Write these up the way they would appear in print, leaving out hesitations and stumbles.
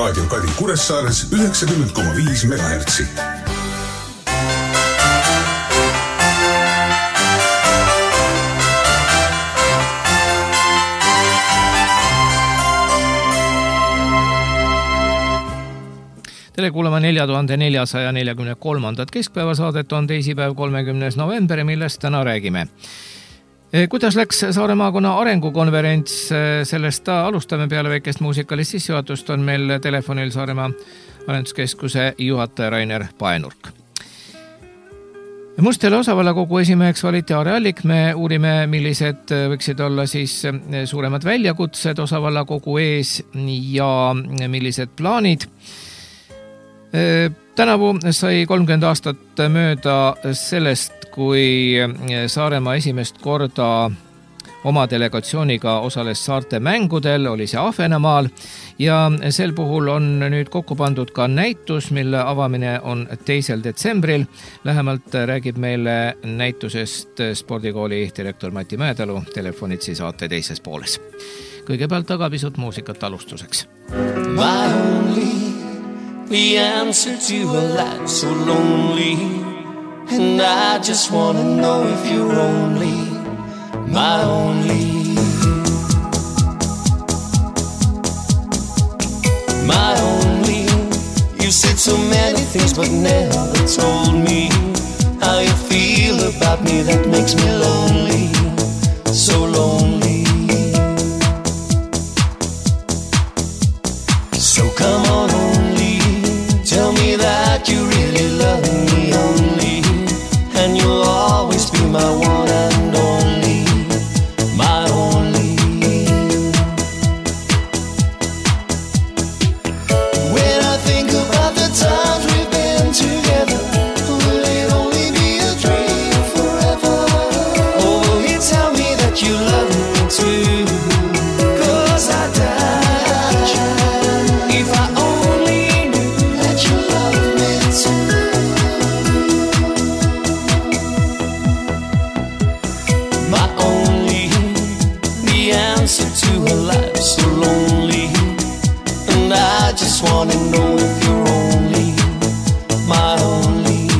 Raadio Kadi Kuressaares 90,5 MHz. Tere kuulama 4443. keskpäevasaadet on teisipäev 30. november, millest täna räägime. Kuidas läks Saare maakonna arengukonverents? Sellest alustame peale väikest muusikalist sissejuhatust on meil telefonil Saaremaa arenduskeskuse juhataja Rainer Paenurk. Mustele osavallakogu esimeheks valiti Aare Allik. Me uurime, millised võiksid olla siis suuremad väljakutsed osavallakogu ees ja millised plaanid. Tänavu sai 30 aastat mööda sellest, kui Saaremaa esimest korda oma delegatsiooniga osales saarte mängudel, oli see Ahvenamaal ja sel puhul on nüüd kokku pandud ka näitus, mille avamine on 2. detsembril. Lähemalt räägib meile näitusest spordikooli direktor Mati Mäetalu telefonitsi saate teises pooles. Kõigepealt aga pisut muusikat alustuseks. The answer to a life so lonely, and I just wanna know if you're only my only, my only. You said so many things but never told me how you feel about me. That makes me lonely, so lonely. So come on, tell me that you really love me only, and you'll always be my one and only, my only. When I think about the times we've been together, will it only be a dream forever? Or will you tell me that you love me too? 'Cause I doubt you. If I to a life so lonely, and I just want to know if you're only my only,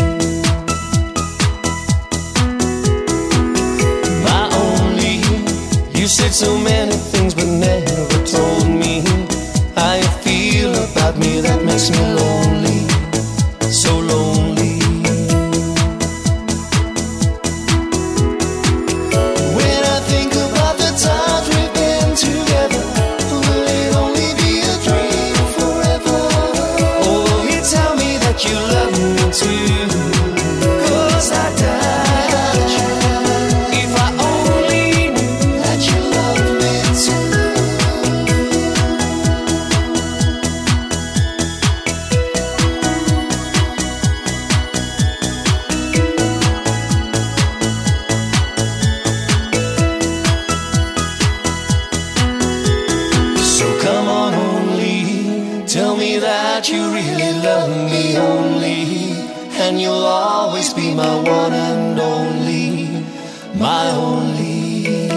my only. You said so many things but never told me how you feel about me. That makes me lonely, so lonely. When I think about the times we've been together, will it only be a dream forever? Or will you tell me that you love me too? 'Cause I doubt you. If I only knew that you love me too. You really love me only, and you'll always be my one and only, my only.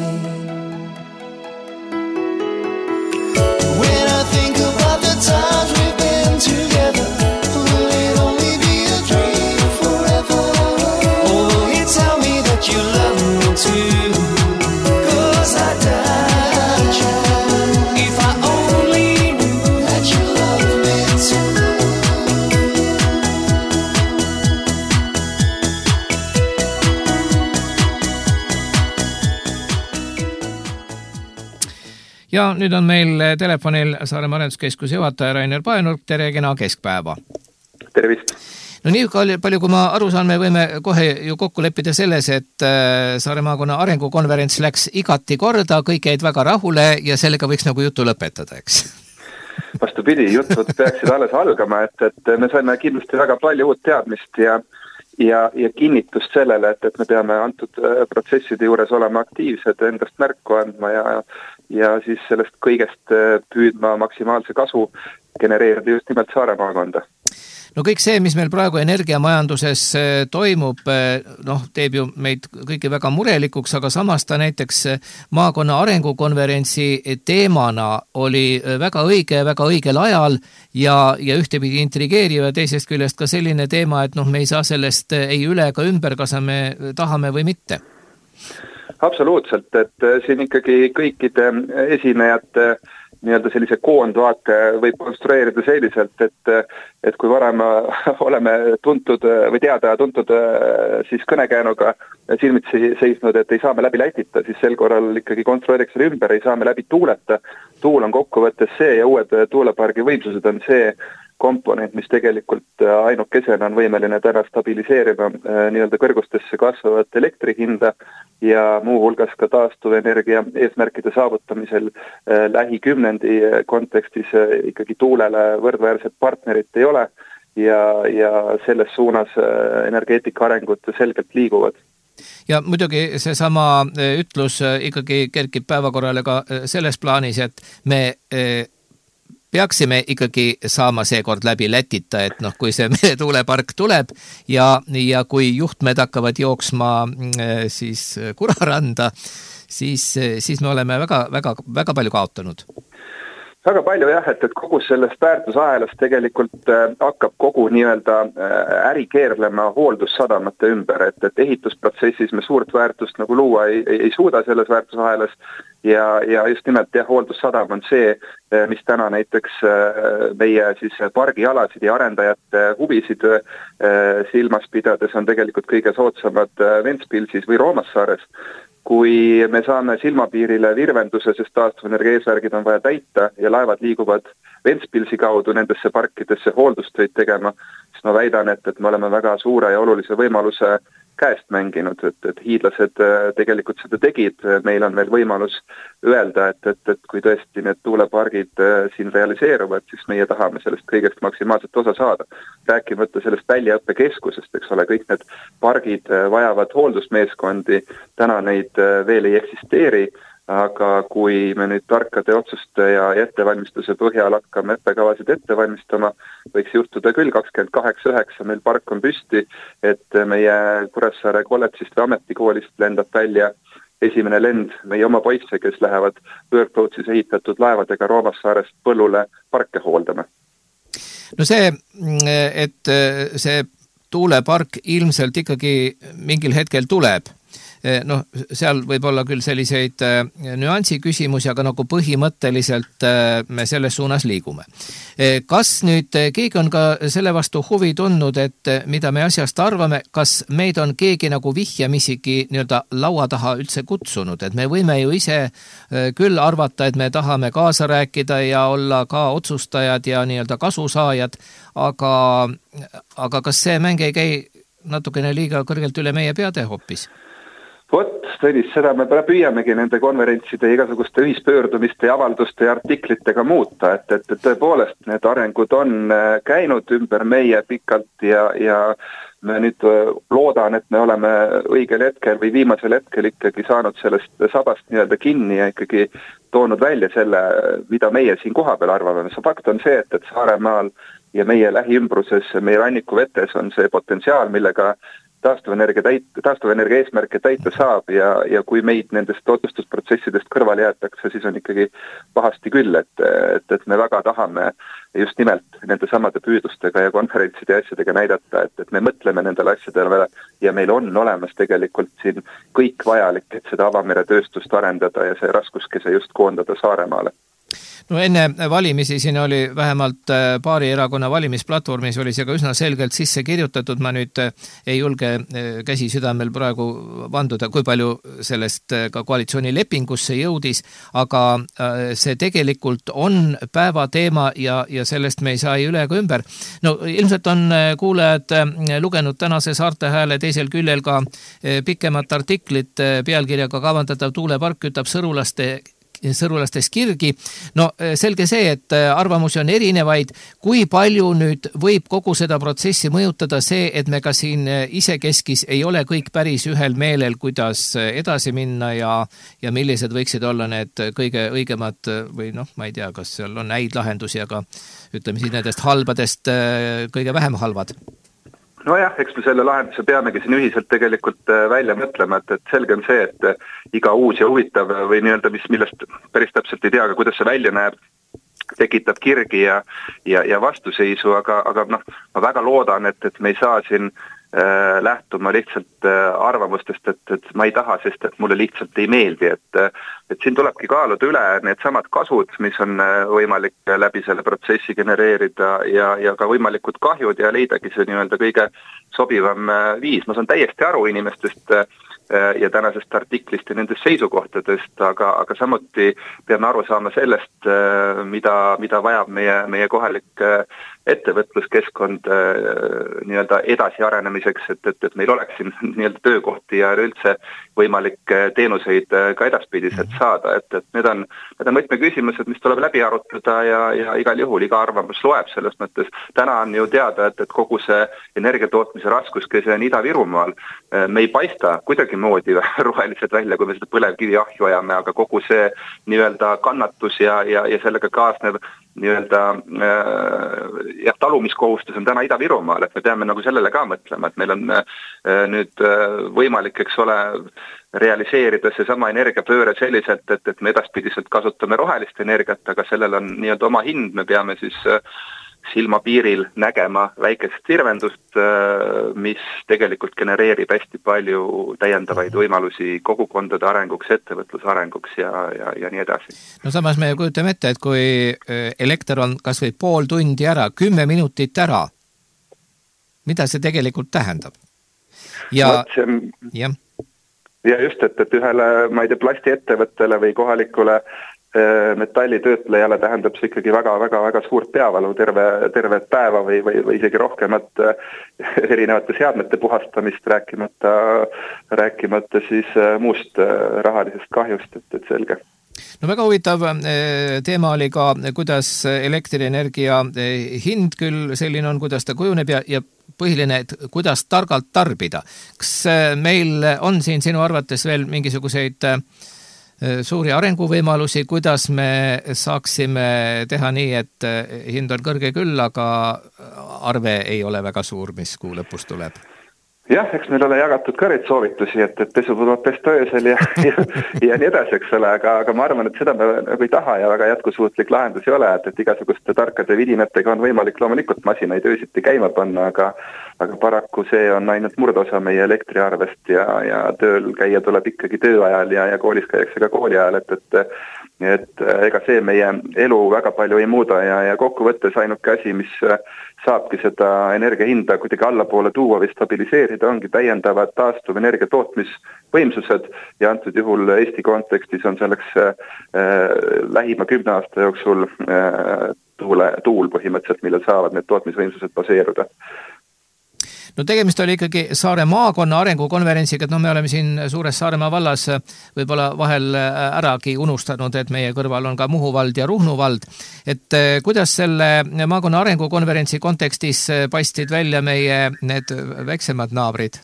When I think about the times we've been together, will it only be a dream forever? Or will you tell me that you love me too? 'Cause I doubt you. If I only knew that you love me too. Ja nüüd on meil telefonil Saaremaa arenduskeskuse juhataja Rainer Paenurk. Tere, kena keskpäeva. Tervist. No nii palju, kui ma aru saan, me võime kohe ju kokku leppida selles, et Saare maakonna arengukonverents läks igati korda, kõik jäid väga rahule ja sellega võiks nagu jutu lõpetada, eks? Vastupidi, jutud peaksid alles algama, et me saime kindlasti väga palju uut teadmist ja kinnitust sellele, et me peame antud protsesside juures olema aktiivsed, endast märku andma ja siis sellest kõigest püüdma maksimaalse kasu genereerida just nimelt Saare maakonda. No kõik see, mis meil praegu energiamajanduses toimub, teeb ju meid kõiki väga murelikuks, aga samas ta näiteks maakonna arengukonverentsi teemana oli väga õigel ajal ja ühtepidi intrigeeriv ja teisest küljest ka selline teema, et me ei saa sellest ei üle ega ümber, kas me tahame või mitte. Absoluutselt, et siin ikkagi kõikide esinejate nii-öelda sellise koondvaate võib konstrueerida selliselt, et kui varem oleme tuntud või tuntud siis kõnekäänuga silmitsi seisnud, et ei saame läbi Lätita, siis sel korral ikkagi konstrueeriks selle ümber, ei saame läbi tuuleta. Tuul on kokkuvõttes see ja uued tuulepargi võimsused on see komponent, mis tegelikult ainukesena on võimeline täna stabiliseerima nii-öelda kõrgustesse kasvavat elektrihinda ja muuhulgas ka taastuvenergia eesmärkide saavutamisel lähikümnendi kontekstis ikkagi tuulele võrdväärset partnerit ei ole ja selles suunas energeetika arengud selgelt liiguvad. Ja muidugi seesama ütlus ikkagi kerkib päevakorrale ka selles plaanis, et me peaksime ikkagi saama seekord läbi Lätita, et kui see tuulepark tuleb ja kui juhtmed hakkavad jooksma siis Kuraranda, siis me oleme väga palju kaotanud. Väga palju jah, et kogu sellest väärtusahelast tegelikult hakkab kogu nii-öelda äri keerlema hooldussadamate ümber, et ehitusprotsessis me suurt väärtust nagu luua ei suuda selles väärtusahelas ja just nimelt hooldussadam on see, mis täna näiteks meie siis pargialasid ja arendajate huvisid silmas pidades on tegelikult kõige soodsamad Ventspilsis või Roomassaares. Kui me saame silmapiirile virvenduse, sest taastuvenergia eesmärgid on vaja täita ja laevad liiguvad Ventspilsi kaudu nendesse parkidesse hooldustöid tegema, siis ma väidan, et me oleme väga suure ja olulise võimaluse käest mänginud, et hiidlased tegelikult seda tegid. Meil on veel võimalus öelda, et kui tõesti need tuulepargid siin realiseeruvad, siis meie tahame sellest kõigest maksimaalselt osa saada. Rääkimata sellest väljaõppekeskusest, eks ole, kõik need pargid vajavad hooldusmeeskondi, täna neid veel ei eksisteeri, aga kui me nüüd tarkade otsuste ja ettevalmistuse põhjal hakkame õppekavasid ette valmistama, võiks juhtuda küll 28.9. meil park on püsti, et meie Kuressaare kolledžist või ametikoolist lendab välja esimene lend meie oma poisse, kes lähevad Workboatsis ehitatud laevadega Roomassaarest põllule parke hooldama. No see, et see tuulepark ilmselt ikkagi mingil hetkel tuleb, seal võib olla küll selliseid nüansi küsimusi, aga nagu põhimõtteliselt me selles suunas liigume. Kas nüüd keegi on ka selle vastu huvi tundnud, et mida me asjast arvame, kas meid on keegi nagu vihjamisigi nii-öelda laua taha üldse kutsunud, et me võime ju ise küll arvata, et me tahame kaasa rääkida ja olla ka otsustajad ja nii-öelda kasusaajad, aga kas see mäng ei käi natukene liiga kõrgelt üle meie peade hoopis? Vot, Tõnis, seda me püüamegi nende konverentside igasuguste ühispöördumiste ja avalduste ja artiklitega muuta, et tõepoolest need arengud on käinud ümber meie pikalt ja me nüüd loodan, et me oleme õigel hetkel või viimasel hetkel ikkagi saanud sellest sabast nii-öelda kinni ja ikkagi toonud välja selle, mida meie siin kohapeal arvame. See fakt on see, et Saaremaal ja meie lähiümbruses, meie rannikuvetes on see potentsiaal, millega taastuvenergia eesmärke täita saab ja kui meid nendest otsustusprotsessidest kõrvale jäetakse, siis on ikkagi pahasti küll, et me väga tahame just nimelt nende samade püüdlustega ja konverentside ja asjadega näidata, et me mõtleme nendele asjadele ja meil on olemas tegelikult siin kõik vajalik, et seda avameretööstust arendada ja see raskuskese just koondada Saaremaale. No enne valimisi siin oli vähemalt paari erakonna valimisplatvormis oli see ka üsna selgelt sisse kirjutatud. Ma nüüd ei julge käsi südamel praegu vanduda, kui palju sellest ka koalitsioonilepingusse jõudis, aga see tegelikult on päevateema ja sellest me ei saa üle ega ümber. No ilmselt on kuulajad lugenud tänase Saarte Hääle teisel küljel ka pikemat artiklit pealkirjaga kavandatav tuulepark kütab sõrulaste sõrulastes kirgi. No selge see, et arvamusi on erinevaid. Kui palju nüüd võib kogu seda protsessi mõjutada see, et me ka siin isekeskis ei ole kõik päris ühel meelel, kuidas edasi minna ja millised võiksid olla need kõige õigemad või ma ei tea, kas seal on häid lahendusi, aga ütleme siis nendest halbadest kõige vähem halvad. Nojah, eks me selle lahenduse peamegi siin ühiselt tegelikult välja mõtlema, et selge on see, et iga uus ja huvitav või nii-öelda, millest päris täpselt ei tea, aga kuidas see välja näeb, tekitab kirgi ja vastuseisu, aga ma väga loodan, et me ei saa siin lähtuma lihtsalt arvamustest, et ma ei taha, sest et mulle lihtsalt ei meeldi, et siin tulebki kaaluda üle need samad kasud, mis on võimalik läbi selle protsessi genereerida ja ka võimalikud kahjud ja leidagi see nii-öelda kõige sobivam viis. Ma saan täiesti aru inimestest ja tänasest artiklist ja nendest seisukohtadest, aga samuti peame aru saama sellest, mida vajab meie kohalik ettevõtluskeskkond nii-öelda edasi arenemiseks, et meil oleks siin nii-öelda töökohti ja üldse võimalik teenuseid ka edaspidiselt saada, et need on võtmeküsimused, mis tuleb läbi arutada ja igal juhul iga arvamus loeb selles mõttes. Täna on ju teada, et kogu see energiatootmise raskuskese on Ida-Virumaal. Me ei paista kuidagimoodi rohelised välja, kui me seda põlevkivi ahju ajame, aga kogu see nii-öelda kannatus ja sellega kaasnev nii-öelda talumiskohustus on täna Ida-Virumaal, et me peame nagu sellele ka mõtlema, et meil on nüüd võimalik, eks ole, realiseerida see sama energiapööre selliselt, et me edaspidiselt kasutame rohelist energiat, aga sellel on nii-öelda oma hind, me peame siis silmapiiril nägema väikest sirvendust, mis tegelikult genereerib hästi palju täiendavaid võimalusi kogukondade arenguks, ettevõtluse arenguks ja nii edasi. No samas me kujutame ette, et kui elekter on kas või pool tundi ära, 10 minutit ära, mida see tegelikult tähendab? Ja just, et ühele, ma ei tea, plastiettevõttele või kohalikule metallitöötlejale tähendab see ikkagi väga suurt peavalu terve päeva või isegi rohkemat erinevate seadmete puhastamist, rääkimata siis muust rahalisest kahjust, et selge. No väga huvitav teema oli ka, kuidas elektrienergia hind küll selline on, kuidas ta kujuneb ja põhiline, et kuidas targalt tarbida. Kas meil on siin sinu arvates veel mingisuguseid suuri arenguvõimalusi, kuidas me saaksime teha nii, et hind on kõrge küll, aga arve ei ole väga suur, mis kuu lõpus tuleb? Jah, eks meil ole jagatud ka neid soovitusi, et pesu tuleb pesta öösel ja nii edasi, eks ole, aga ma arvan, et seda me nagu ei taha ja väga jätkusuutlik lahendus ei ole, et igasuguste tarkade vidinatega on võimalik loomulikult masinaid öösiti käima panna, aga paraku see on ainult murdosa meie elektriarvest ja tööl käia tuleb ikkagi tööajal ja koolis käiakse ka kooli ajal, et ega see meie elu väga palju ei muuda ja kokkuvõttes ainuke asi, mis saabki seda energia hinda kuidagi allapoole tuua või stabiliseerida, ongi täiendavad taastuv energia tootmisvõimsused ja antud juhul Eesti kontekstis on selleks lähima 10 aasta jooksul tuul põhimõtteliselt, millel saavad need tootmisvõimsused baseeruda. No tegemist oli ikkagi Saare maakonna arengukonverentsiga, et me oleme siin suures Saaremaa vallas võib-olla vahel äragi unustanud, et meie kõrval on ka Muhu vald ja Ruhnu vald. Et kuidas selle maakonna arengukonverentsi kontekstis paistsid välja meie need väiksemad naabrid?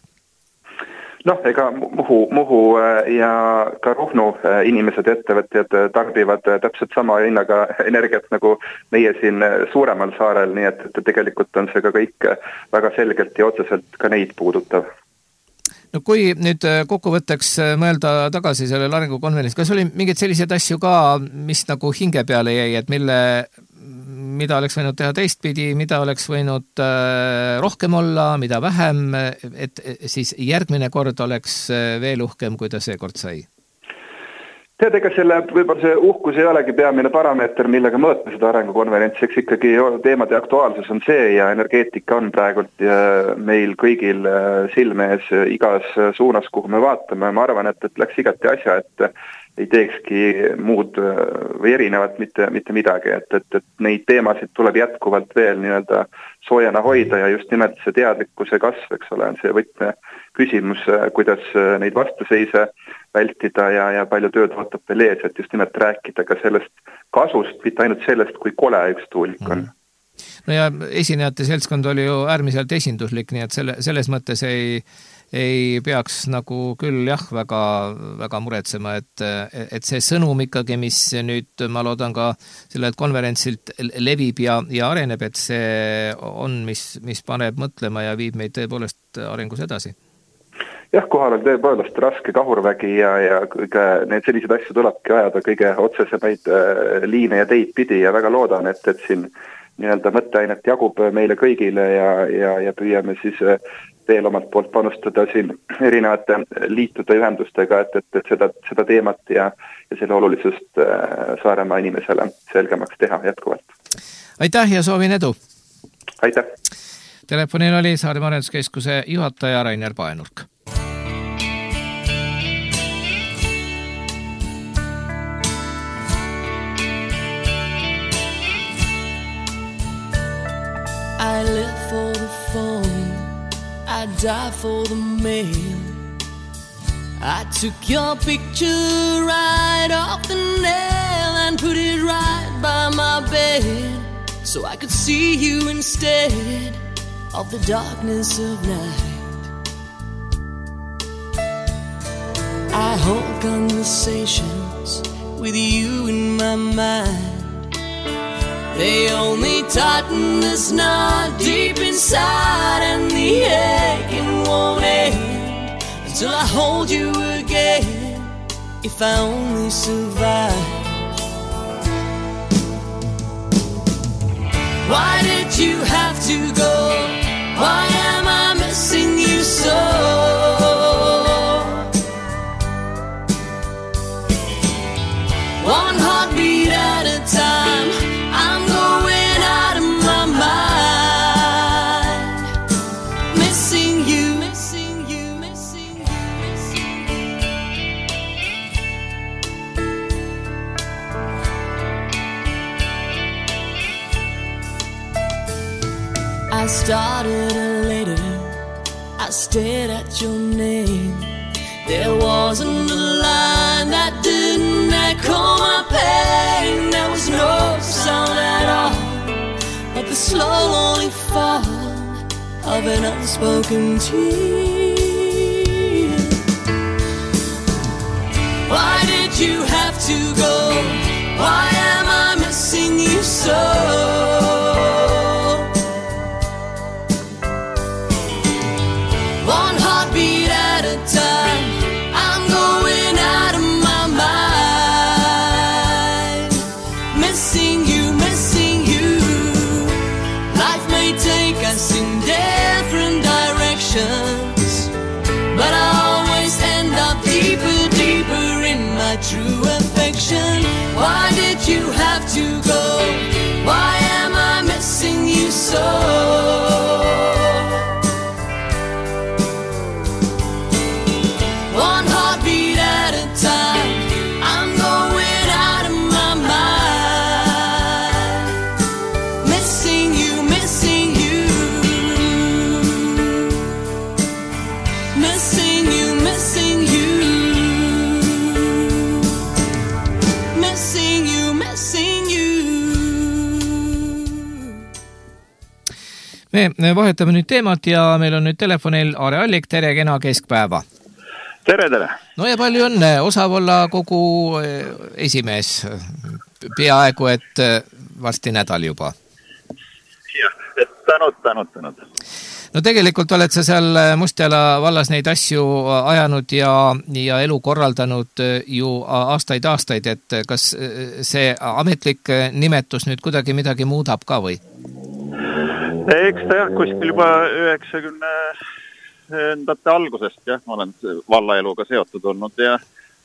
Ega Muhu ja ka Ruhnu inimesed ja ettevõtjad tarbivad täpselt sama hinnaga energiat nagu meie siin suuremal saarel, nii et tegelikult on see ka kõik väga selgelt ja otseselt ka neid puudutav. No kui nüüd kokkuvõtteks mõelda tagasi sellel arengukonverentsil, kas oli mingeid selliseid asju ka, mis nagu hinge peale jäi, et mida oleks võinud teha teistpidi, mida oleks võinud rohkem olla, mida vähem, et siis järgmine kord oleks veel uhkem, kui ta seekord sai? Tead, ega võib-olla see uhkus ei olegi peamine parameeter, millega mõõtme seda arengukonverentsi, eks ikkagi teemade aktuaalsus on see ja energeetika on praegult meil kõigil silme ees igas suunas, kuhu me vaatame. Ma arvan, et läks igati asja, ei teekski muud või erinevat mitte midagi, et neid teemasid tuleb jätkuvalt veel nii-öelda soojana hoida ja just nimelt see teadlikkuse kasv, eks ole, on see võtme küsimus, kuidas neid vastuseise vältida ja palju tööd ootab veel ees, et just nimelt rääkida ka sellest kasust, mitte ainult sellest, kui kole üks tuulik on. No ja esinejate seltskond oli ju äärmiselt esinduslik, nii et selles mõttes ei peaks nagu küll väga muretsema, et see sõnum ikkagi, mis nüüd ma loodan ka sellelt konverentsilt levib ja areneb, et see on, mis paneb mõtlema ja viib meid tõepoolest arengus edasi. Jah, kohal on tõepoolest raske kahurvägi ja need sellised asju tulebki ajada kõige otsesemaid liine ja teid pidi ja väga loodan, et siin nii-öelda mõtteainet jagub meile kõigile ja püüame siis veel omalt poolt panustada siin erinevate liitude ühendustega, et seda teemat ja selle olulisust Saaremaa inimesele selgemaks teha jätkuvalt. Aitäh ja soovin edu! Aitäh! Telefonil oli Saaremaa Arenduskeskuse juhataja Rainer Paenurk. I live for the phone, I die for the mail. I took your picture right off the nail and put it right by my bed, so I could see you instead of the darkness of night. I hold conversations with you in my mind. They only tighten this knot deep inside, and the aching won't end until I hold you again, if I only survive. Why did you have to go? Why am I missing you so? One heartbeat at a time, I'm going out of my mind. Missing you, missing you, missing you, missing you. I started a letter, I stared at your name. There wasn't a line that didn't echo my pain. There was no sound at all but the slow lonely fall of an unspoken tear. Why did you have to go? Why am I missing you so? One heartbeat at a time, I'm going out of my mind. Missing you, missing you. Life may take us in different directions, but I always end up deeper, deeper in my true affection. Why did you have to go? Why am I missing you so? Me vahetame nüüd teemat ja meil on nüüd telefonil Aare Allik, tere, kena keskpäeva. Tere! No ja palju õnne, osavallakogu esimees, peaaegu et varsti nädal juba. Jah, tänud. No tegelikult oled sa seal Mustjala vallas neid asju ajanud ja elu korraldanud ju aastaid, et kas see ametlik nimetus nüüd kuidagi midagi muudab ka või? Eks ta jah, kuskil juba 90ndate algusest jah, ma olen vallaeluga seotud olnud ja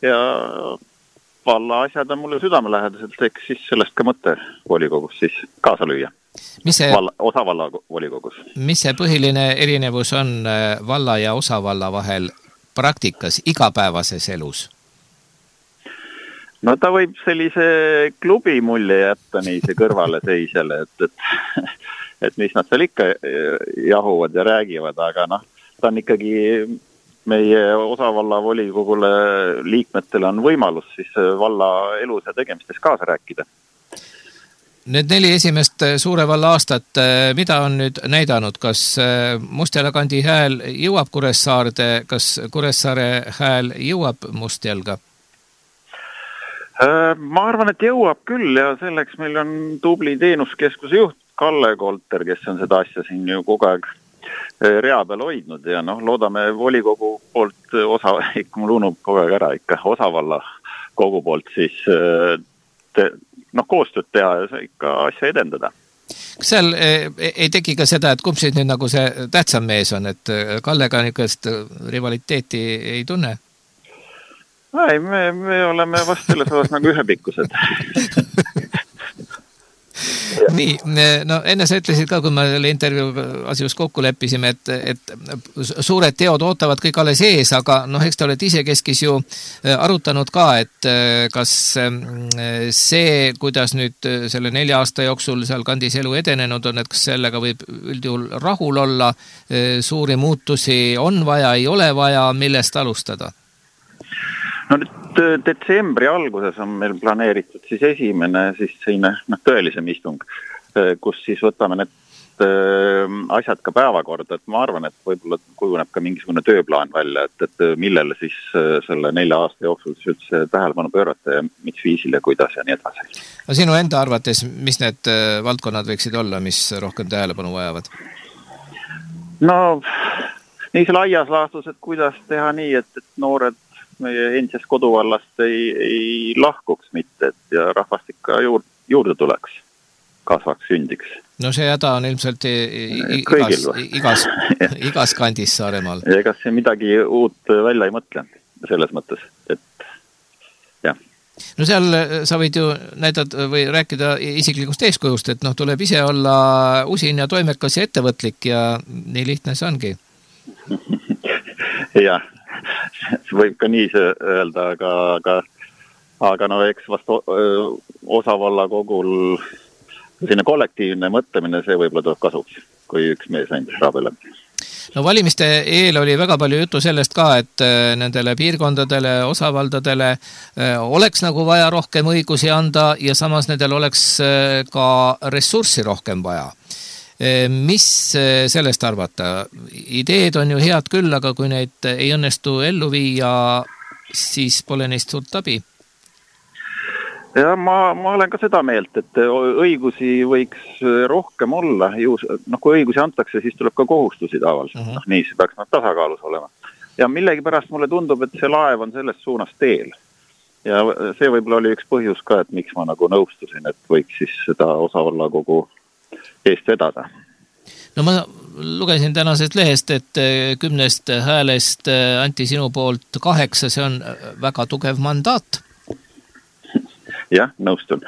valla asjad on mulle südamelähedaselt, eks siis sellest ka mõte volikogus siis kaasa lüüa. Osavalla volikogus. Mis see põhiline erinevus on valla ja osavalla vahel praktikas, igapäevases elus? No ta võib sellise klubi mulje jätta nii see kõrvale seisjale, et mis nad seal ikka jahuvad ja räägivad, aga ta on ikkagi meie osavalla volikogule liikmetele on võimalus siis valla elus ja tegemistes kaasa rääkida. Need 4 esimest suure valla aastat, mida on nüüd näidanud, kas Mustjala kandi hääl jõuab Kuressaarde, kas Kuressaare hääl jõuab Mustjalga? Ma arvan, et jõuab küll ja selleks meil on tubli teenuskeskuse juht Kalle Kolter, kes on seda asja siin ju kogu aeg rea peal hoidnud ja loodame volikogu poolt ikka mul unub kogu aeg ära ikka osavalla kogu poolt siis koostööd teha ja ikka asja edendada. Kas seal ei teki ka seda, et kumb siis nüüd nagu see tähtsam mees on, et Kallega niisugust rivaliteeti ei tunne? Ei, me oleme vast selles osas nagu ühepikkused. Nii, enne sa ütlesid ka, kui me intervjuu asjus kokku leppisime, et suured teod ootavad kõik alles ees, aga eks te olete ise keskis ju arutanud ka, et kas see, kuidas nüüd selle 4 aasta jooksul seal kandis elu edenenud on, et kas sellega võib üldjuhul rahul olla, suuri muutusi on vaja, ei ole vaja, millest alustada? No nüüd detsembri alguses on meil planeeritud siis esimene siis selline tõelisem istung, kus siis võtame need asjad ka päevakorda, et ma arvan, et võib-olla kujuneb ka mingisugune tööplaan välja, et millele siis selle 4 aasta jooksul siis üldse tähelepanu pöörata ja mis viisil ja kuidas ja nii edasi. No sinu enda arvates, mis need valdkonnad võiksid olla, mis rohkem tähelepanu vajavad? No nii see laias laastus, et kuidas teha nii, et noored meie endisest koduvallast ei lahkuks mitte, et ja rahvastik ka juurde tuleks, kasvaks, sündiks. No see häda on ilmselt igas kandis Saaremaal. Ja ega see midagi uut välja ei mõtle selles mõttes, et jah. No seal sa võid ju näidata või rääkida isiklikust eeskujust, et tuleb ise olla usin ja toimekas ja ettevõtlik ja nii lihtne see ongi. Jah. Võib ka nii see öelda, aga eks vast osavalla kogul selline kollektiivne mõtlemine, see võib-olla tuleb kasuks, kui üks mees ainult rabeleb. No valimiste eel oli väga palju juttu sellest ka, et nendele piirkondadele, osavaldadele oleks nagu vaja rohkem õigusi anda ja samas nendel oleks ka ressurssi rohkem vaja. Mis sellest arvata? Ideed on ju head küll, aga kui neid ei õnnestu ellu viia, siis pole neist suurt abi. Ja ma olen ka seda meelt, et õigusi võiks rohkem olla. Kui õigusi antakse, siis tuleb ka kohustusi tavaliselt. Nii see peaks tasakaalus olema. Ja millegi pärast mulle tundub, et see laev on selles suunas teel. Ja see võib-olla oli üks põhjus ka, et miks ma nagu nõustusin, et võiks siis seda osavalla kogu eest vedada. No ma lugesin tänasest lehest, et 10 häälest anti sinu poolt 8, see on väga tugev mandaat. Jah, nõustun.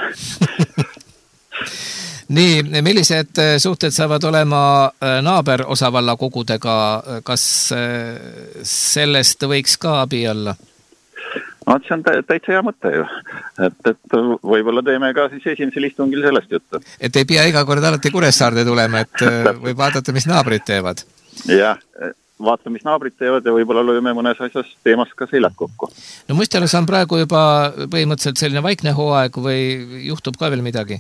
Nii, millised suhted saavad olema naaber osavalla kogudega, kas sellest võiks ka abi olla? No, see on täitsa hea mõte ju, et võib-olla teeme ka siis esimesel istungil sellest juttu. Et ei pea iga kord alati Kuressaarde tulema, et võib vaadata, mis naabrid teevad. Jah, vaata, mis naabrid teevad ja võib-olla lööme mõnes asjas teemas ka seljad kokku. No Mustjalas on praegu juba põhimõtteliselt selline vaikne hooaeg või juhtub ka veel midagi?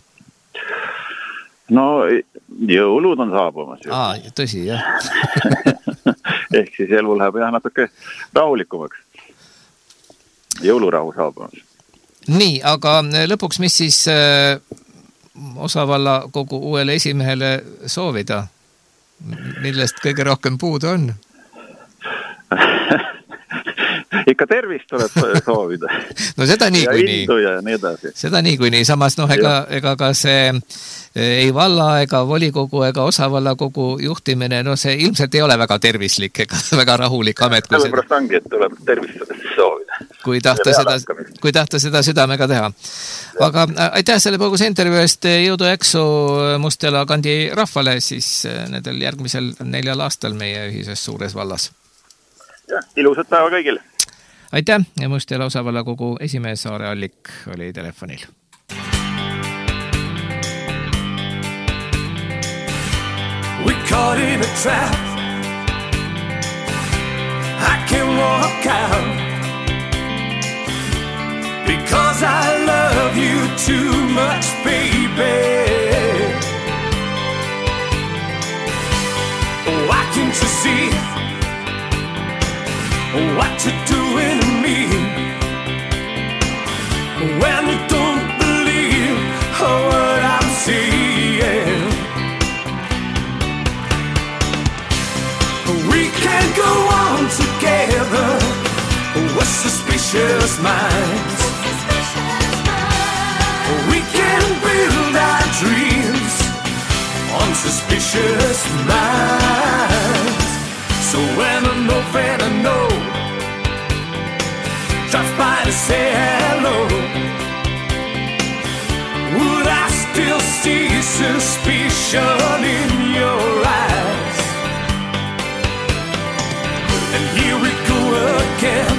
No jõulud on saabumas ju. Tõsi, jah. Ehk siis elu läheb jah natuke rahulikumaks. Jõulurahu saabumas. Nii, aga lõpuks, mis siis osavalla kogu uuele esimehele soovida? Millest kõige rohkem puudu on? Ikka tervist tuleb soovida. No seda niikuinii. Ja indu ja nii edasi. Seda niikuinii. Samas ega ka see ei valla ega volikogu ega osavalla kogu juhtimine, see ilmselt ei ole väga tervislik ega väga rahulik amet. Sellepärast ongi, et tuleb tervist soovida. Kui tahta seda südamega teha. Aga aitäh selle põgus intervjuu eest, jõudu äksu Mustjala kandi rahvale siis nendel järgmisel 4 aastal meie ühises suures vallas. Ja, ilusat päeva kõigile. aitäh, Mustjala osavallakogu esimees Saare Allik oli telefonil. We caught in a trap. I can't walk out because I love you too much, baby. Why can't you see what you're doing to me when you don't believe what I'm saying? We can't go on together with suspicious minds. We can build our dreams on suspicious minds. So when I know that I know drops by to say hello, would I still see suspicion in your eyes? And here we go again.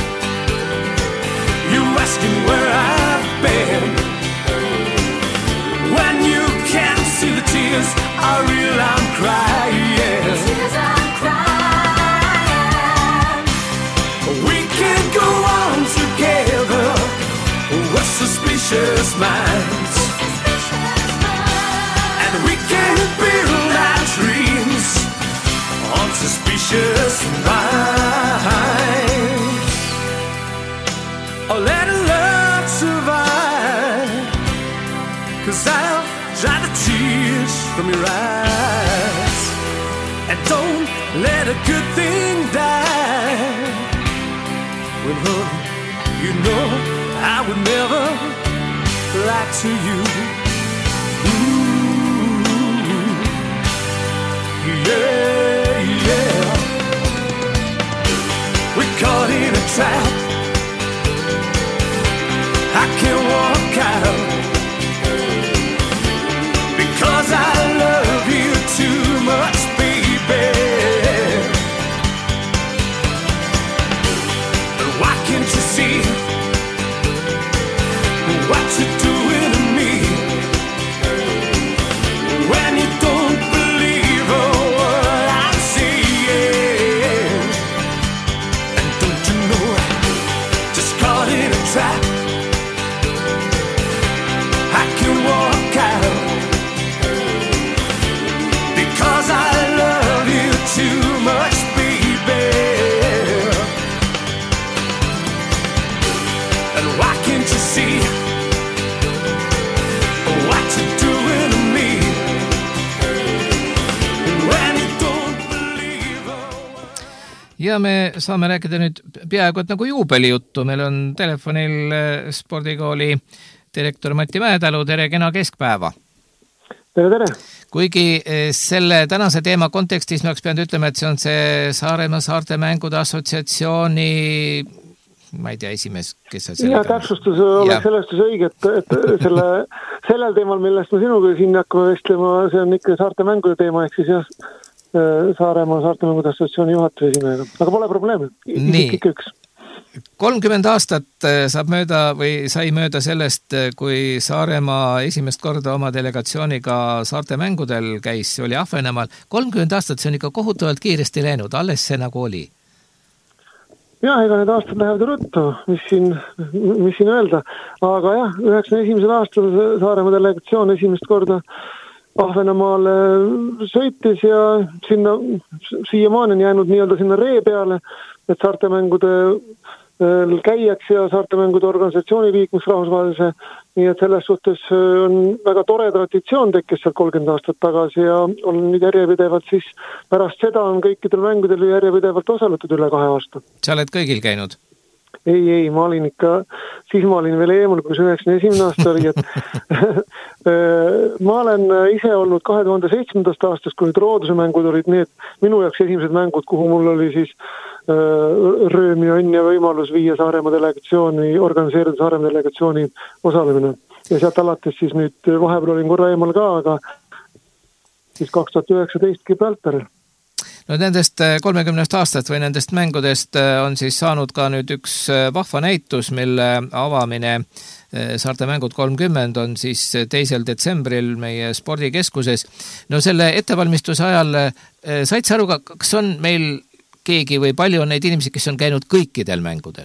You asking where I've been when you can't see the tears are real. I'm crying. Tears I'm crying. We can go on together with suspicious minds, and we can build our dreams on suspicious minds. Oh, let love survive, 'cause I'll dry the tears from your eyes. And don't let a good thing die. When honey, you know I would never lie to you. Ooh, yeah, yeah. We're caught in a trap. I can't walk out because I love you too much, baby. But why can't you see what you're doing to me when you don't believe what I'm saying? And don't you know, just caught in a trap. I can walk out because I love you too much, baby. And why can't you see what you're doing to me when you don't believe? Ja me saame rääkida nüüd peaaegu et nagu juubelijuttu. Meil on telefonil spordikooli direktor Mati Mäetalu. Tere, kena keskpäeva. Tere, tere. Kuigi selle tänase teema kontekstis me oleks pidanud ütlema, et see on see Saaremaa Saarte Mängude Assotsiatsiooni, ma ei tea, esimees, kes sa ja täpsustus oleks sellest õige, et sellel teemal, millest me sinuga siin hakkame vestlema, see on ikka Saarte Mängude teema, ehk siis jah, Saaremaa Saarte Mängude Assotsiatsiooni juhatuse esimehega. Aga pole probleemi. Nii. 30 aastat saab mööda või sai mööda sellest, kui Saaremaa esimest korda oma delegatsiooniga Saarte Mängudel käis, see oli Ahvenamaal. 30 aastat, see on ikka kohutavalt kiiresti läinud, alles see nagu oli. Jah, ega need aastad lähevad ruttu, mis siin öelda. Aga jah, 91. aastal Saaremaa delegatsioon esimest korda Ahvenamaale sõitis ja sinna siiamaani on jäänud nii-öelda sinna ree peale, et Saarte Mängude käijaks ja Saarte Mängude organisatsiooni liikmeks rahvusvahelise, nii et selles suhtes on väga tore traditsioon tekkis seal 30 aastat tagasi ja on nüüd järjepidevalt siis pärast seda on kõikidel mängudel järjepidevalt osaletud üle 2 aasta. Sa oled kõigil käinud? Ei, ma olin ikka, siis ma olin veel eemal, kui see 91. aasta oli, et ma olen ise olnud 2007. aastast, kui nüüd Rooduse mängud olid need minu jaoks esimesed mängud, kuhu mul oli siis rööm ja õnn ja võimalus viia Saaremaa delegatsiooni, organiseerida Saaremaa delegatsiooni osalemine. Ja sealt alates siis nüüd vahepeal olin korra eemal ka, aga siis 2019 Gibraltaril. No nendest 30 aastast või nendest mängudest on siis saanud ka nüüd üks vahva näitus, mille avamine Saarte mängud 30 on siis 2. detsembril meie spordikeskuses. No selle ettevalmistuse ajal said sa aru, kas on meil keegi või palju on neid inimesi, kes on käinud kõikidel mängudel?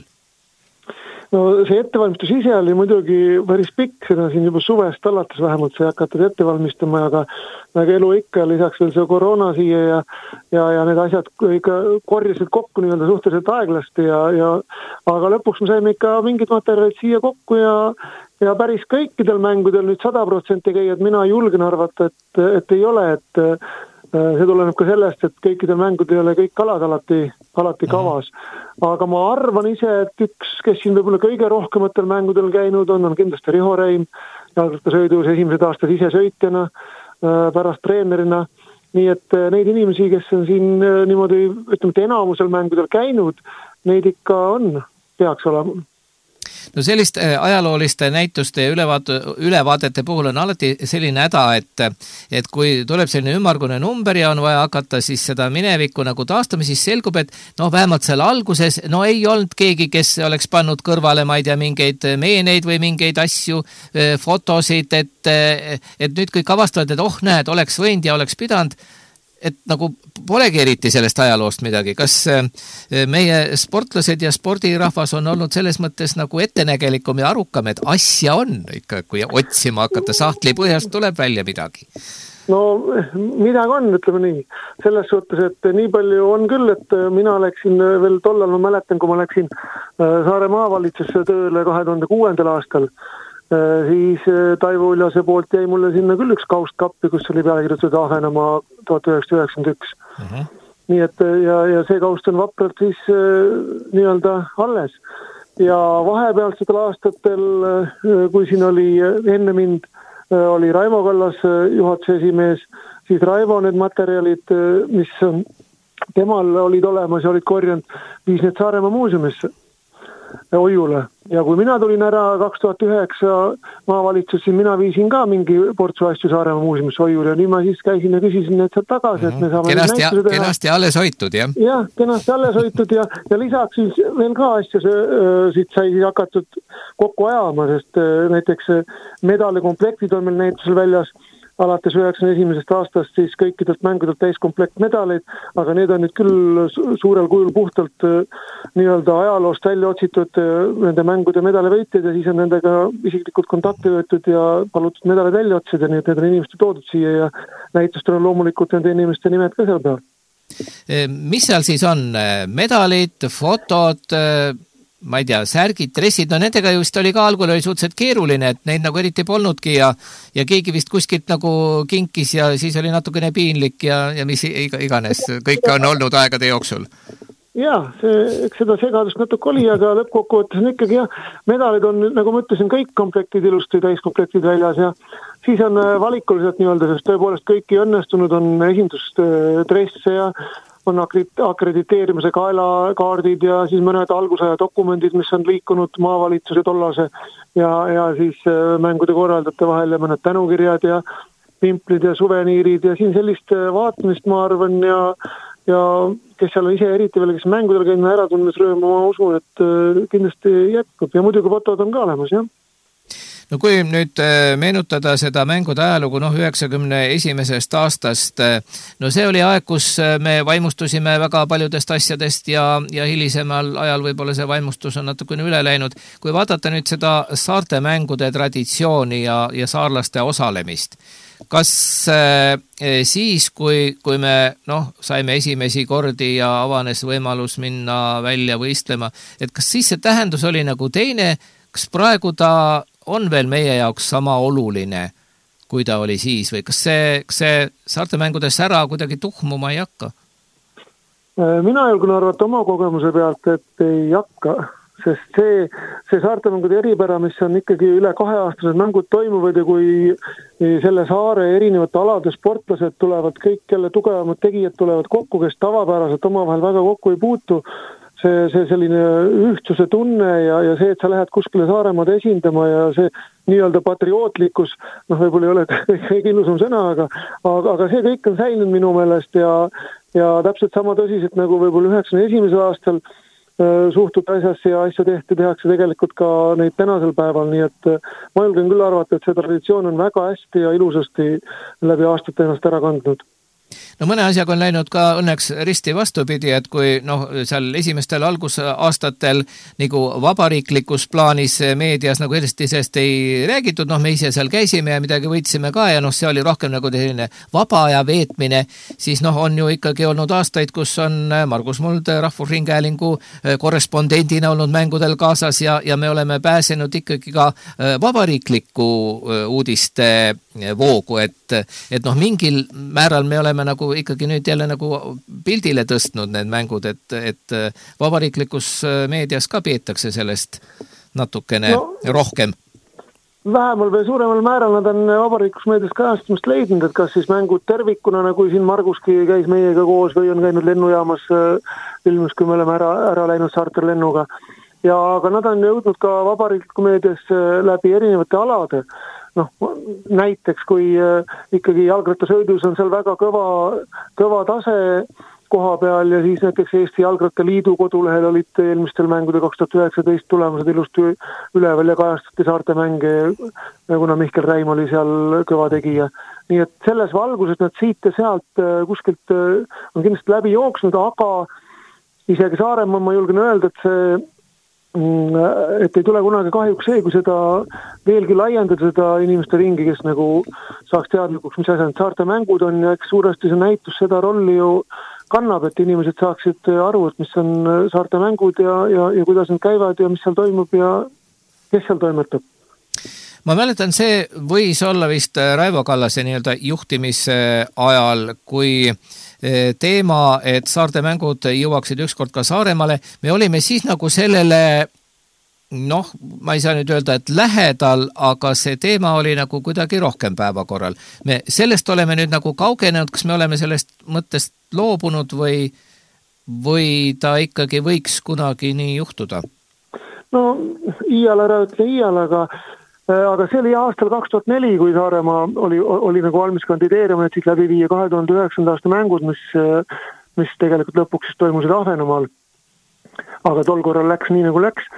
No see ettevalmistus ise oli muidugi päris pikk, seda siin juba suvest alates vähemalt sai hakatud ettevalmistama, aga elu ikka lisaks veel see koroona siia ja need asjad ikka korjasid kokku nii-öelda suhteliselt aeglasti aga lõpuks me saime ikka mingid materjalid siia kokku ja päris kõikidel mängudel nüüd 100% käijad mina julgen arvata, et ei ole, et see tuleneb ka sellest, et kõikidel mängud ei ole kõik kalad alati kavas. Aga ma arvan ise, et üks, kes siin võib-olla kõige rohkematel mängudel käinud on kindlasti Riho Reim, jalgrattasõidus esimesed aastad ise sõitjana, pärast treenerina. Nii et neid inimesi, kes on siin niimoodi, ütleme, enamusel mängudel käinud, neid ikka on, peaks olema. No sellist ajalooliste näituste ja ülevaadete puhul on alati selline häda, et kui tuleb selline ümmargune number ja on vaja hakata siis seda minevikku nagu taastama, siis selgub, et vähemalt seal alguses ei olnud keegi, kes oleks pannud kõrvale, ma ei tea, mingeid meeneid või mingeid asju, fotosid, et nüüd kõik avastavad, et näed, oleks võinud ja oleks pidanud, et nagu polegi eriti sellest ajaloost midagi. Kas meie sportlased ja spordirahvas on olnud selles mõttes nagu ettenägelikum ja arukam, et asja on ikka, kui otsima hakata, sahtli põhjast tuleb välja midagi? No midagi on, ütleme nii. Selles suhtes, et nii palju on küll, et mina läksin veel tollal, ma mäletan, kui ma läksin Saare maavalitsusse tööle 2006. aastal, siis Taivo Uljase poolt jäi mulle sinna küll üks kaustkappi, kus oli pealekirjutatud Ahvenamaa 1991. Nii et ja see kaust on vapralt siis nii-öelda alles. Ja vahepealsetel aastatel, kui siin oli enne mind, oli Raimo Kallas juhatuse esimees, siis Raivo need materjalid, mis temal olid olemas ja olid korjanud, viis need Saaremaa muuseumisse Oijule. Ja kui mina tulin ära 2009 maavalitsusse, mina viisin ka mingi portsu asju Saaremaa muuseumisse Oijule ja nüüd ma siis käisin ja küsisin need sealt tagasi, et me saame kenasti alles hoitud, jah? Jah, kenasti alles hoitud ja lisaks siis veel ka asju siit sai siis hakatud kokku ajama, sest näiteks medalikomplektid on meil näitusel väljas alates 91. aastast siis kõikidelt mängudelt täiskomplekt medaleid, aga need on nüüd küll suurel kujul puhtalt nii-öelda ajaloost välja otsitud nende mängude medalivõitjad ja siis on nendega isiklikult kontakti võetud ja palutud medalid välja otsida, nii et need on inimeste toodud siia ja näitustel on loomulikult nende inimeste nimed ka seal peal. Mis seal siis on? Medalid, fotod, ma ei tea, särgid, dressid, nendega just oli ka algul oli suhteliselt keeruline, et neid nagu eriti polnudki ja keegi vist kuskilt nagu kinkis ja siis oli natukene piinlik ja mis iganes, kõik on olnud aegade jooksul. Jaa, eks seda segadust natuke oli, aga lõppkokkuvõttes on ikkagi medalid on, nagu ma ütlesin, kõik komplektid ilusti, täiskomplektid väljas ja siis on valikuliselt nii-öelda, sest tõepoolest kõik ei õnnestunud, on esindusdresse ja on akrediteerimise kaelakaardid ja siis mõned algusaja dokumendid, mis on liikunud maavalitsuse tollase ja siis mängude korraldajate vahel ja mõned tänukirjad ja pimplid ja suveniirid ja siin sellist vaatamist ma arvan ja kes seal on ise eriti veel, kes mängudel käinud ära tunnes rööma, ma usun, et kindlasti jätkub ja muidugi fotod on ka olemas, jah. No kui nüüd meenutada seda mängude ajalugu 91. aastast, see oli aeg, kus me vaimustusime väga paljudest asjadest ja hilisemal ajal võib-olla see vaimustus on natukene üle läinud. Kui vaadata nüüd seda saarte mängude traditsiooni ja saarlaste osalemist, kas siis, kui me saime esimesi kordi ja avanes võimalus minna välja võistlema, et kas siis see tähendus oli nagu teine, kas praegu ta on veel meie jaoks sama oluline, kui ta oli siis või kas see saarte mängude sära kuidagi tuhmuma ei hakka? Mina julgen arvata oma kogemuse pealt, et ei hakka, sest see saarte mängude eripära, mis on ikkagi üle 2-aastased mängud toimuvad ja kui selle saare erinevate alade sportlased tulevad, kõik jälle tugevamad tegijad tulevad kokku, kes tavapäraselt omavahel väga kokku ei puutu, see selline ühtsuse tunne ja see, et sa lähed kuskile Saaremaad esindama ja see nii-öelda patriootlikkus, võib-olla ei ole kõige ilusam sõna, aga see kõik on säinud minu meelest ja ja täpselt sama tõsiselt nagu võib-olla 91. aastal suhtud asjasse ja asja tehakse tegelikult ka neid tänasel päeval, nii et ma julgen küll arvata, et see traditsioon on väga hästi ja ilusasti läbi aastate ennast ära kandnud. No mõne asjaga on läinud ka õnneks risti vastupidi, et kui seal esimestel algusaastatel nagu vabariiklikus plaanis meedias nagu sellest ei räägitud, me ise seal käisime ja midagi võitsime ka ja see oli rohkem nagu selline vaba aja veetmine, siis on ju ikkagi olnud aastaid, kus on Margus Muld Rahvusringhäälingu korrespondendina olnud mängudel kaasas ja me oleme pääsenud ikkagi ka vabariikliku uudiste voogu, et mingil määral me oleme nagu ikkagi nüüd jälle nagu pildile tõstnud need mängud, et vabariiklikus meedias ka peetakse sellest natukene rohkem. Vähemal või suuremal määral nad on vabariiklikus meedias kajastamist leidnud, et kas siis mängud tervikuna, nagu siin Marguski käis meiega koos või on käinud lennujaamas ilmus, kui me oleme ära läinud charterlennuga. Aga nad on jõudnud ka vabariikliku meedias läbi erinevate alade. Näiteks kui ikkagi jalgrattasõidus on seal väga kõva tase koha peal ja siis näiteks Eesti Jalgrattaliidu kodulehel olid eelmistel mängude 2019 tulemused ilusti üleval ja kajastati Saarte mänge, kuna Mihkel Räim oli seal kõva tegija. Nii et selles valguses nad siit ja sealt kuskilt on kindlasti läbi jooksnud, aga isegi Saaremaa ma julgen öelda, et ei tule kunagi kahjuks see, kui seda veelgi laiendada seda inimeste ringi, kes nagu saaks teadlikuks, mis asjad Saarte mängud on ja eks suuresti see näitus seda rolli ju kannab, et inimesed saaksid aru, et mis on Saarte mängud ja kuidas nad käivad ja mis seal toimub ja kes seal toimetab. Ma mäletan, see võis olla vist Raivo Kallase nii-öelda juhtimise ajal, kui teema, et Saarte mängud jõuaksid ükskord ka Saaremaale. Me olime siis nagu sellele, ma ei saa nüüd öelda, et lähedal, aga see teema oli nagu kuidagi rohkem päevakorral. Me sellest oleme nüüd nagu kaugenenud, kas me oleme sellest mõttest loobunud või ta ikkagi võiks kunagi nii juhtuda? Iial ära ütle iial, aga see oli aastal 2004, kui Saaremaa oli nagu valmis kandideerima, et siis läbi viia 2009. aasta mängud, mis tegelikult lõpuks siis toimusid Ahvenamaal. Aga tol korral läks nii nagu läks.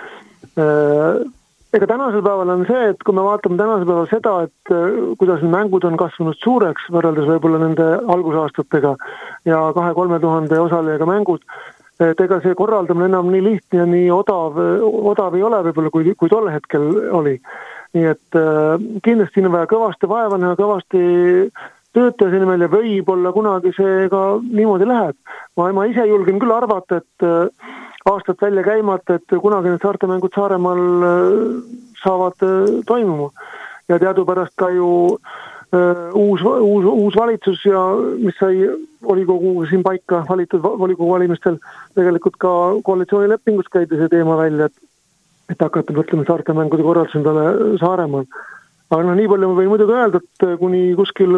Ega tänasel päeval on see, et kui me vaatame tänasel päeval seda, et kuidas mängud on kasvanud suureks võrreldes võib-olla nende algusaastatega ja 2-3 tuhande osalejaga mängud, et ega see korraldamine enam nii lihtne ja nii odav ei ole võib-olla, kui tol hetkel oli. Nii et kindlasti on vaja kõvasti vaeva näha, kõvasti töötaja selle nimel ja võib-olla kunagi see ka niimoodi läheb. Ma ise julgen küll arvata, et aastat välja käimata, et kunagi need Saarte mängud Saaremaal saavad toimuma. Ja teadupärast ka ju uus valitsus ja mis sai volikogu siin paika valitud volikogu valimistel tegelikult ka koalitsioonilepingus käidi see teema välja, et hakata mõtlema Saarte mängude korralduse peale Saaremaal. Aga nii palju võin muidugi öelda, et kuni kuskil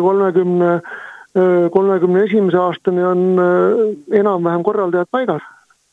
31. aastani on enam-vähem korraldajad paigas.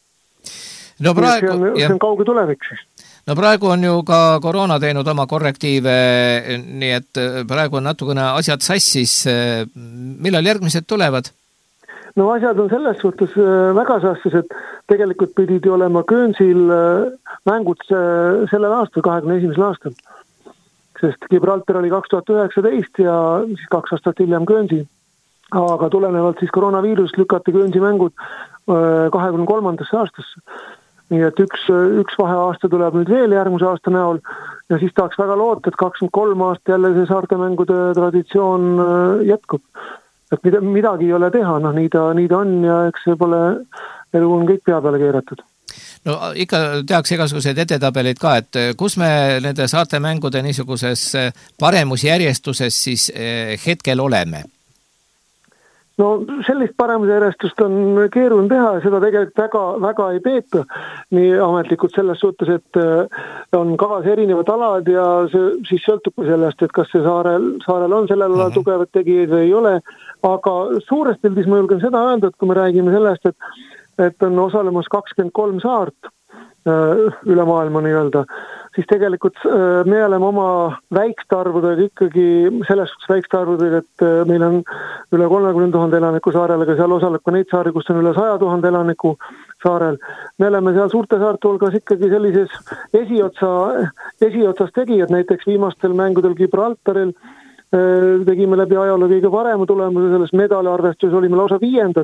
See on kauge tulevik siis. Praegu on ju ka koroona teinud oma korrektiive, nii et praegu on natukene asjad sassis. Millal järgmised tulevad? Asjad on selles suhtes väga sassis, et tegelikult pidid ju olema Köönsil mängud sellel aastal, 21. aastal. Sest Gibraltar oli 2019 ja siis 2 aastat hiljem Köönsi. Aga tulenevalt siis koroonaviirusest lükati Köönsi mängud 23. aastasse. Nii et üks vaheaasta tuleb nüüd veel järgmise aasta näol ja siis tahaks väga loota, et 23 aasta jälle see Saarte mängude traditsioon jätkub. Et midagi ei ole teha, nii ta on ja eks see pole, elu on kõik pea peale keeratud. Ikka tehakse igasugused edetabelid ka, et kus me nende Saarte mängude niisuguses paremusjärjestuses siis hetkel oleme? Sellist paremusjärjestust on keeruline teha ja seda tegelikult väga ei peeta nii ametlikult selles suhtes, et on kavas erinevad alad ja see siis sõltub sellest, et kas see saarel on sellel alal tugevad tegijaid või ei ole, aga suures pildis ma julgen seda öelda, et kui me räägime sellest, et on osalemas 23 saart üle maailma nii-öelda, siis tegelikult me oleme oma väikste arvudega ikkagi selles suhtes väikste arvudega, et meil on üle 30,000 elaniku saarel, aga seal osaleb ka neid saari, kus on üle 100,000 elaniku saarel. Me oleme seal suurte saarte hulgas ikkagi sellises esiotsas tegijad, näiteks viimastel mängudel Gibraltaril tegime läbi ajaloo kõige parema tulemuse, selles medaliarvestuses olime lausa 5.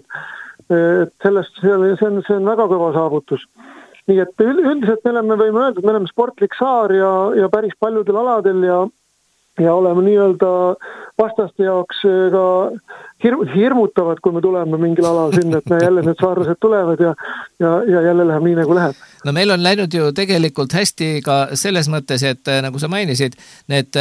See on väga kõva saavutus. Nii et üldiselt võime öelda, et me oleme sportlik saar ja päris paljudel aladel ja oleme nii-öelda vastaste jaoks ka hirmutavad, kui me tuleme mingil alal sinna, et me jälle need saarlased tulevad ja jälle läheb nii, nagu läheb. No meil on läinud ju tegelikult hästi ka selles mõttes, et nagu sa mainisid, need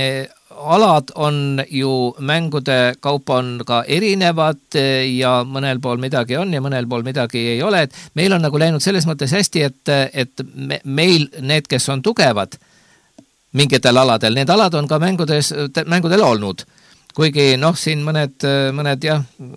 alad on ju mängude kaupa on ka erinevad ja mõnel pool midagi on ja mõnel pool midagi ei ole, et meil on nagu läinud selles mõttes hästi, et meil need, kes on tugevad mingitel aladel, need alad on ka mängudel olnud. Kuigi siin mõned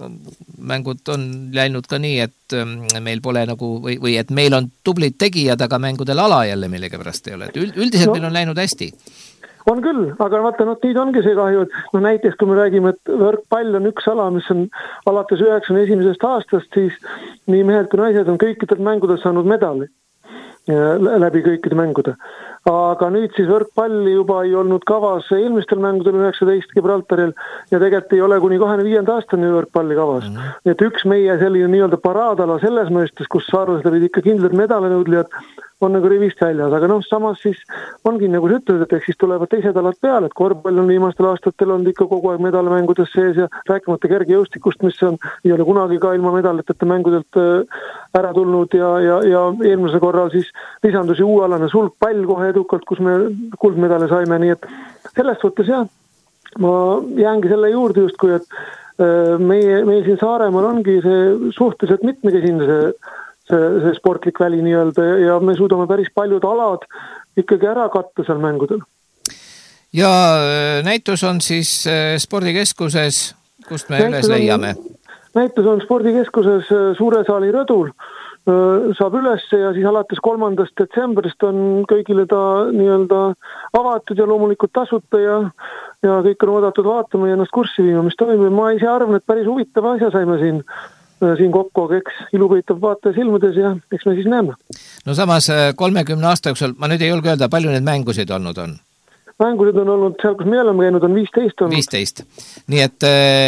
mängud on läinud ka nii, et meil pole nagu, või et meil on tublid tegijad, aga mängudel ala jälle millega pärast ei ole. Üldiselt meil on läinud hästi. On küll, aga vaata, nüüd ongi see kahju, et näiteks kui me räägime, et võrkpall on üks ala, mis on alates 91. aastast, siis nii mehed kui naised on kõikidel mängudes saanud medali läbi kõikide mängude. Aga nüüd siis võrkpalli juba ei olnud kavas eelmistel mängudel 19 Gibraltaril ja tegelikult ei ole kuni 25. aastani võrkpalli kavas. Et üks meie selline nii-öelda paraadala selles mõistes, kus saarlased olid ikka kindlad medalinõudlijad, on nagu rivist väljas, aga samas siis ongi nagu sa ütled, et siis tulevad teised alad peale, et korvpall on viimastel aastatel olnud ikka kogu aeg medalmängudes sees ja rääkimata kergejõustikust, mis ei ole kunagi ka ilma medaliteta mängudelt ära tulnud ja eelmise korral siis lisandus ju uualane sulgpall kohe edukalt, kus me kuldmedale saime, nii et selles suhtes ma jäängi selle juurde just, kui et meil siin Saaremaal ongi see suhteliselt mitmekesine see sportlik väli nii-öelda ja me suudame päris paljud alad ikkagi ära katta seal mängudel. Ja näitus on siis spordikeskuses, kust me üles leiame? Näitus on spordikeskuses Suure saali rõdul, saab üles ja siis alates 3. detsembrist on kõigile ta nii-öelda avatud ja loomulikult tasuta ja kõik on oodatud vaatama ja ennast kurssi viima, mis toimub. Ma ise arvan, et päris huvitav asja saime siin kokku, aga eks ilu võitab vaataja silmades ja eks me siis näeme. No samas 30 aasta jooksul, ma nüüd ei julge öelda, palju need mängusid olnud on? Mängusid on olnud seal, kus me oleme käinud, on 15 olnud. 15. Nii et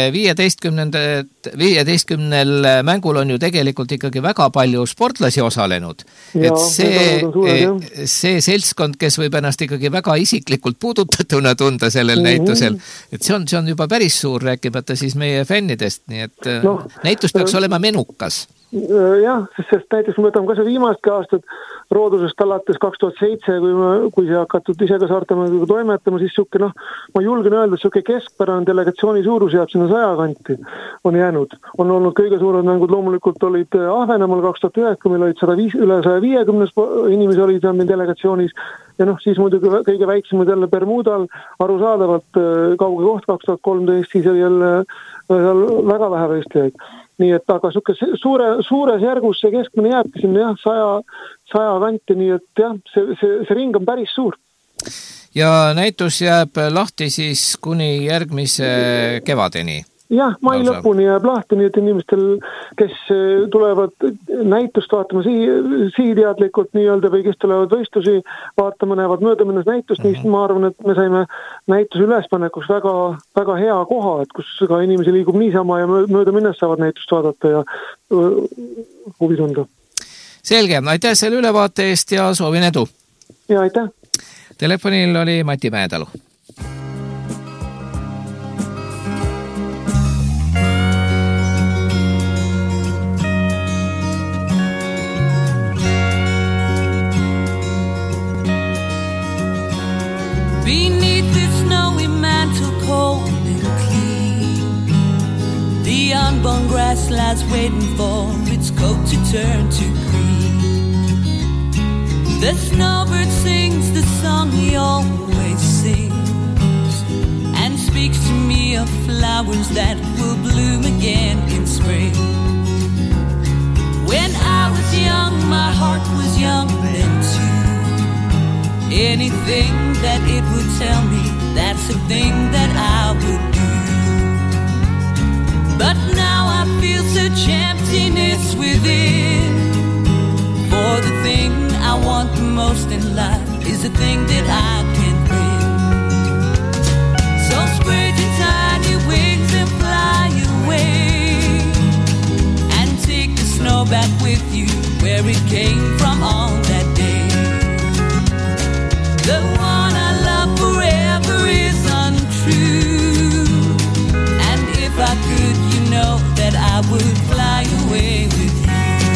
15 mängul on ju tegelikult ikkagi väga palju sportlasi osalenud. Ja, et see seltskond, kes võib ennast ikkagi väga isiklikult puudutatuna tunda sellel näitusel, et see on juba päris suur, rääkimata siis meie fännidest, nii et näitus peaks olema menukas. Jah, sest näiteks me võtame ka see viimastki aastat roodusest alates 2007, kui see hakatud ise ka Saartemaga toimetama, siis siuke, ma julgen öelda, et siuke keskpärane delegatsiooni suurus jääb sinna 100 kanti on jäänud. On olnud kõige suured mängud, loomulikult olid Ahvenamaal 2009, kui meil olid üle 150 inimesi olid seal meil delegatsioonis ja siis muidugi kõige väiksemad jälle Bermudal, arusaadavalt kauge koht 2013, siis oli jälle väga vähe võistlejaid. Nii et aga suures järgus see keskmine jääbki sinna 100 kanti, nii et see ring on päris suur. Ja näitus jääb lahti siis kuni järgmise kevadeni? Jah, mai lõpuni jääb lahti, nii et inimestel, kes tulevad näitust vaatama sihiteadlikult nii-öelda või kes tulevad võistlusi vaatama, näevad mööda minnes näitust, siis ma arvan, et me saime näituse ülespanekuks väga, väga hea koha, et kus ka inimesi liigub niisama ja mööda minnes saavad näitust vaadata ja huvi tunda. Selge, aitäh selle ülevaate eest ja soovin edu! Ja aitäh! Telefonil oli Mati Mäetalu. Beneath the snowy mantle cold and clean, the unborn grass lies waiting for its coat to turn to green. The snowbird sings the song he always sings and speaks to me of flowers that will bloom again in spring. When I was young, my heart was young then too. Anything that it would tell me, that's the thing that I would do. most in life is the thing that I can bring. So spread your tiny wings and fly away, and take the snow back with you where it came from on that day. The one I love forever is untrue, and if I could, you know that I would fly away with you.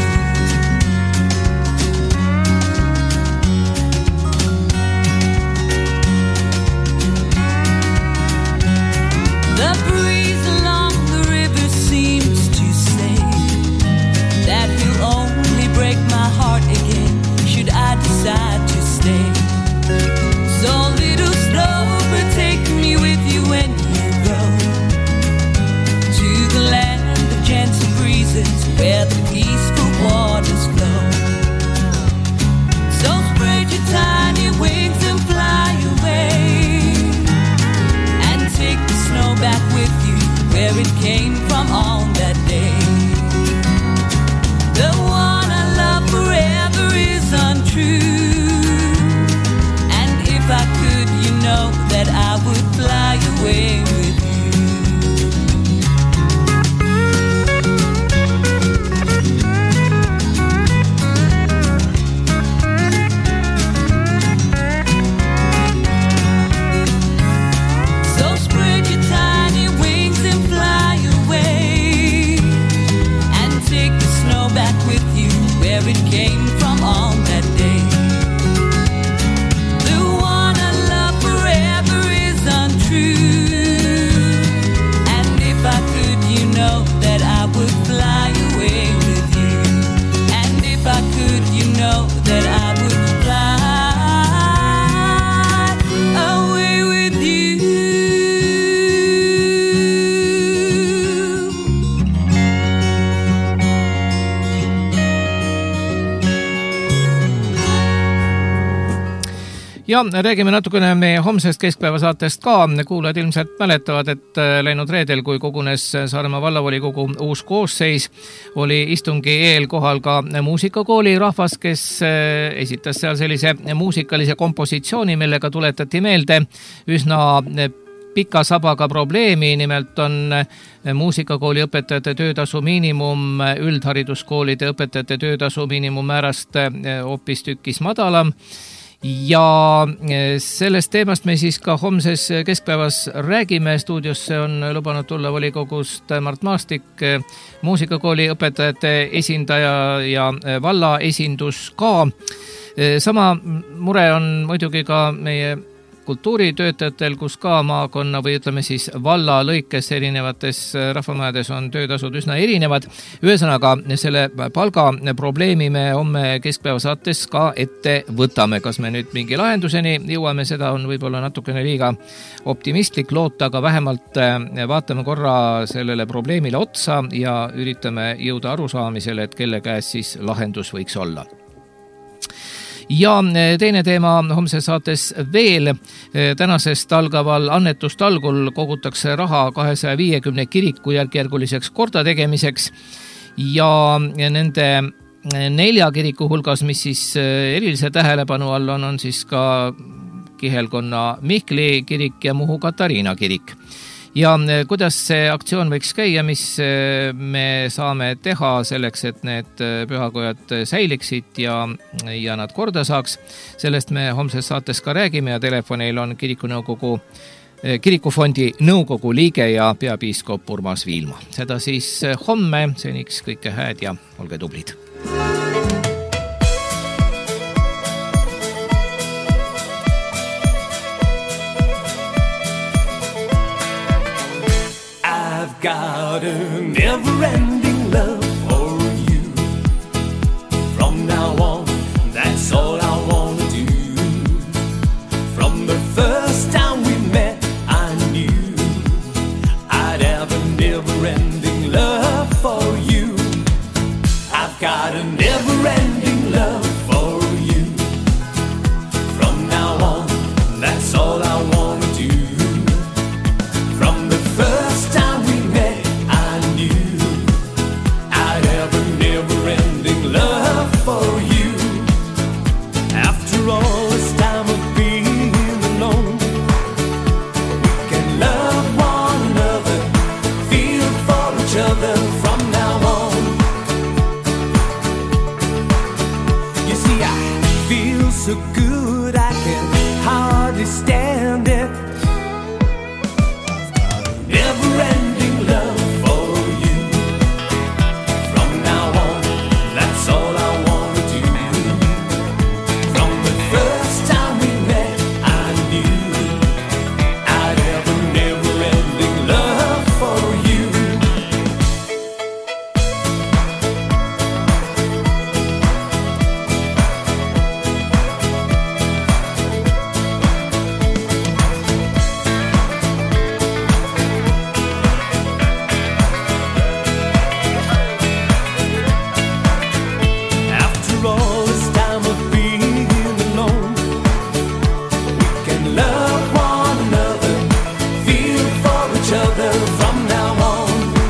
The breeze along the river seems to say that he'll only break my heart again should I decide to stay. So little snow, but take me with you when you go to the land of gentle breezes where the peaceful waters flow. So spread your tiny wings and fly away, and take the snow back with you where it came from on that day. The one I love forever is untrue, and if I could, you know that I would fly away with you. So spread your tiny wings and fly away, and take the snow back with you where it came from on that day. The one I love forever is untrue, and if I could, you know that I would fly away with you. And if I could, you know that I would fly away with you. Ja räägime natukene meie homsest keskpäevasaatest ka. Kuulajad ilmselt mäletavad, et läinud reedel, kui kogunes Saaremaa vallavolikogu uus koosseis, oli istungi eel kohal ka muusikakooli rahvas, kes esitas seal sellise muusikalise kompositsiooni, millega tuletati meelde üsna pika sabaga probleemi. Nimelt on muusikakooli õpetajate töötasu miinimum üldhariduskoolide õpetajate töötasu miinimummäärast hoopis tükis madalam. Ja sellest teemast me siis ka homses keskpäevas räägime. Stuudiosse on lubanud tulla volikogust Mart Maastik, muusikakooli õpetajate esindaja ja valla esindus ka. Sama mure on muidugi ka meie kultuuritöötajatel, kus ka maakonna või ütleme siis valla lõikes erinevates rahvamajades on töötasud üsna erinevad. Ühesõnaga, selle palga probleemi me homme keskpäeva saates ka ette võtame. Kas me nüüd mingi lahenduseni jõuame, seda on võib-olla natukene liiga optimistlik loota, aga vähemalt vaatame korra sellele probleemile otsa ja üritame jõuda arusaamisele, et kelle käes siis lahendus võiks olla. Ja teine teema homses saates veel. Tänasest algaval annetustalgul kogutakse raha 250 kiriku järkjärguliseks kordategemiseks ja nende 4 kiriku hulgas, mis siis erilise tähelepanu all on siis ka Kihelkonna Mihkli kirik ja Muhu Katariina kirik. Ja kuidas see aktsioon võiks käia, mis me saame teha selleks, et need pühakojad säiliksid ja nad korda saaks. Sellest me homses saates ka räägime ja telefonil on kirikufondi nõukogu liige ja peapiiskop Urmas Viilma. Seda siis homme, seniks kõike hääd ja olge tublid. Got a never-ending love for you. From now on, that's all I want to do. From the first time we met, I knew I'd have a never-ending love for you. I've got a never-ending love for you. From now on, that's all I want to do. From the first time we met, I knew from now on.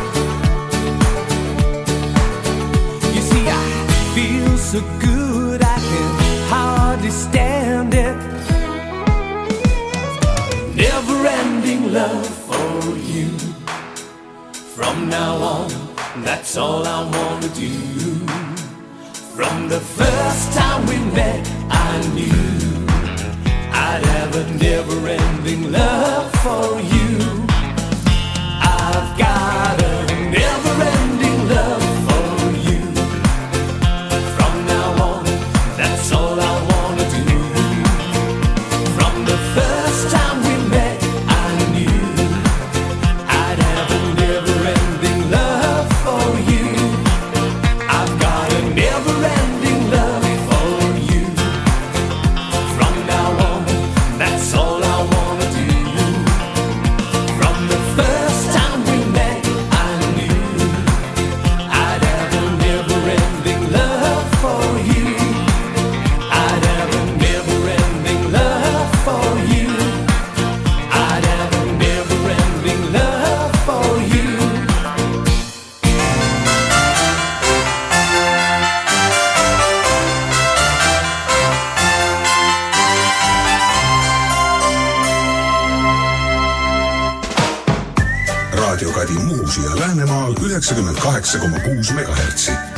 You see, I feel so good I can hardly stand it. Never-ending love for you. From now on, that's all I wanna do. From the first time we met, I knew I'd have a never-ending love for you. I've got a never-ending love for you. From now on, that's all I wanna do. From the first time we met, I knew I'd have a never-ending love for you. I've got a never-ending love for you. From now on, that's all I wanna do. From the first time we met, I knew I'd have a never-ending love for you. I'd have a never-ending love for you. I'd have a never-ending love for you. Raadio Kadi Muhusi ja Läänemaal 98,6 MHz.